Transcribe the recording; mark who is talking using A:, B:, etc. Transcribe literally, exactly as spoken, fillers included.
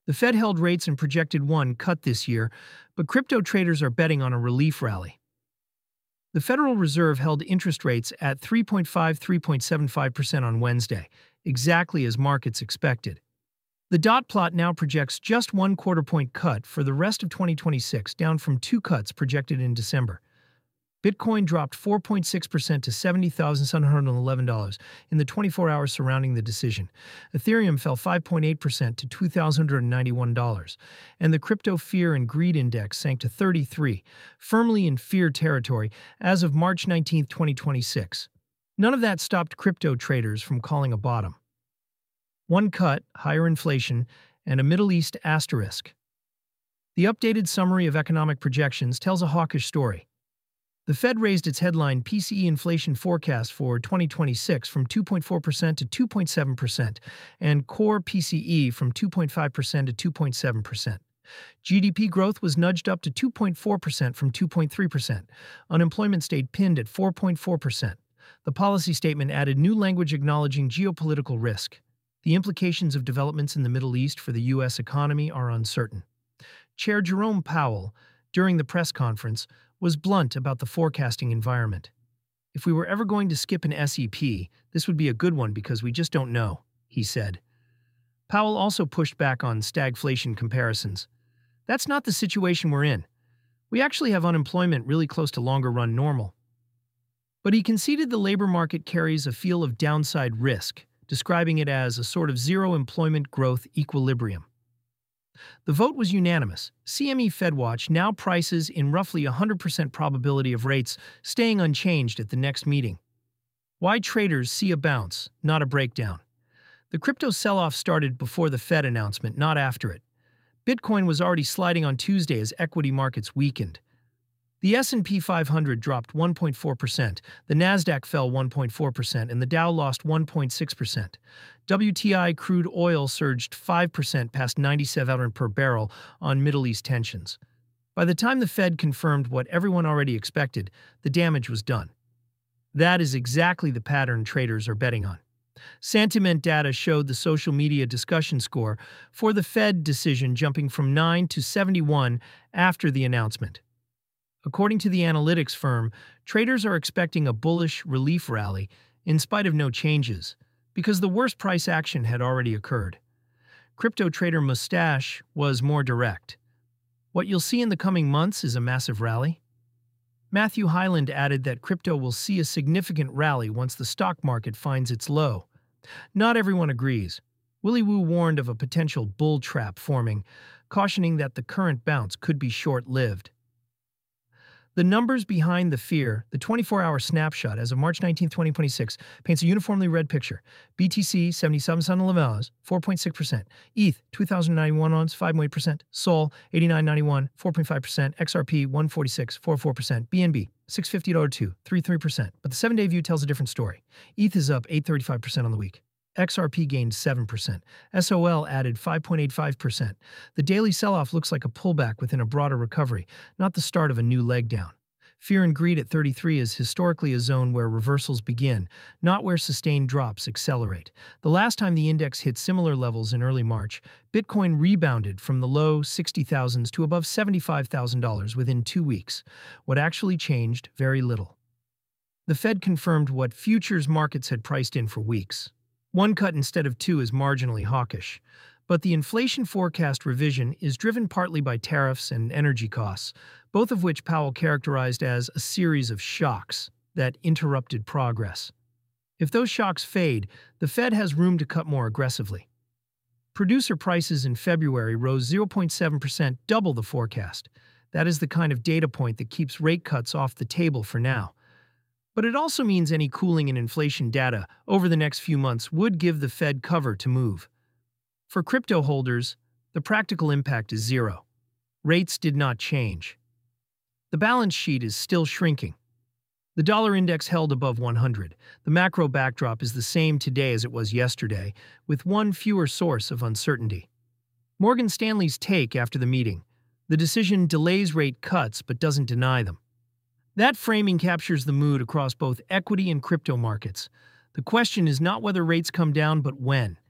A: The Fed held rates and projected one cut this year, but crypto traders are betting on a relief rally. The Federal Reserve held interest rates at three point five to three point seven five percent on Wednesday, exactly as markets expected. The dot plot now projects just one quarter point cut for the rest of twenty twenty-six, down from two cuts projected in December. Bitcoin dropped four point six percent to seventy thousand seven hundred eleven dollars in the twenty-four hours surrounding the decision. Ethereum fell five point eight percent to two thousand ninety-one dollars, and the Crypto Fear and Greed Index sank to thirty-three, firmly in fear territory as of March nineteenth, twenty twenty-six. None of that stopped crypto traders from calling a bottom. One cut, higher inflation, and a Middle East asterisk. The updated summary of economic projections tells a hawkish story. The Fed raised its headline P C E inflation forecast for twenty twenty-six from two point four percent to two point seven percent, and core P C E from two point five percent to two point seven percent. G D P growth was nudged up to two point four percent from two point three percent. Unemployment stayed pinned at four point four percent. The policy statement added new language acknowledging geopolitical risk. The implications of developments in the Middle East for the U S economy are uncertain. Chair Jerome Powell, during the press conference, was blunt about the forecasting environment. If we were ever going to skip an S E P, this would be a good one because we just don't know, he said. Powell also pushed back on stagflation comparisons. That's not the situation we're in. We actually have unemployment really close to longer-run normal. But he conceded the labor market carries a feel of downside risk, describing it as a sort of zero employment growth equilibrium. The vote was unanimous. C M E FedWatch now prices in roughly one hundred percent probability of rates staying unchanged at the next meeting. Why traders see a bounce, not a breakdown. The crypto sell-off started before the Fed announcement, not after it. Bitcoin was already sliding on Tuesday as equity markets weakened. The S and P five hundred dropped one point four percent, the Nasdaq fell one point four percent, and the Dow lost one point six percent. W T I crude oil surged five percent past ninety-seven dollars per barrel on Middle East tensions. By the time the Fed confirmed what everyone already expected, the damage was done. That is exactly the pattern traders are betting on. Sentiment data showed the social media discussion score for the Fed decision jumping from nine to seventy-one after the announcement. According to the analytics firm, traders are expecting a bullish relief rally in spite of no changes, because the worst price action had already occurred. Crypto trader Mustache was more direct. What you'll see in the coming months is a massive rally. Matthew Hyland added that crypto will see a significant rally once the stock market finds its low. Not everyone agrees. Willy Woo warned of a potential bull trap forming, cautioning that the current bounce could be short-lived. The numbers behind the fear, the twenty-four hour snapshot as of March nineteenth, twenty twenty-six, paints a uniformly red picture. B T C, seventy-seven thousand eleven dollars, four point six percent. E T H, two thousand ninety-one dollars, five point eight percent. Sol, eighty-nine ninety-one, four point five percent. X R P, one forty-six, four point four percent. B N B, six fifty point two, three point three percent. But the seven day view tells a different story. E T H is up eight point three five percent on the week. X R P gained seven percent. S O L added five point eight five percent. The daily sell-off looks like a pullback within a broader recovery, not the start of a new leg down. Fear and Greed at thirty-three is historically a zone where reversals begin, not where sustained drops accelerate. The last time the index hit similar levels in early March, Bitcoin rebounded from the low sixty thousands to above seventy-five thousand dollars within two weeks. What actually changed? Very little. The Fed confirmed what futures markets had priced in for weeks. One cut instead of two is marginally hawkish. But the inflation forecast revision is driven partly by tariffs and energy costs, both of which Powell characterized as a series of shocks that interrupted progress. If those shocks fade, the Fed has room to cut more aggressively. Producer prices in February rose zero point seven percent, double the forecast. That is the kind of data point that keeps rate cuts off the table for now. But it also means any cooling in inflation data over the next few months would give the Fed cover to move. For crypto holders, the practical impact is zero. Rates did not change. The balance sheet is still shrinking. The dollar index held above one hundred. The macro backdrop is the same today as it was yesterday, with one fewer source of uncertainty. Morgan Stanley's take after the meeting: the decision delays rate cuts but doesn't deny them. That framing captures the mood across both equity and crypto markets. The question is not whether rates come down, but when.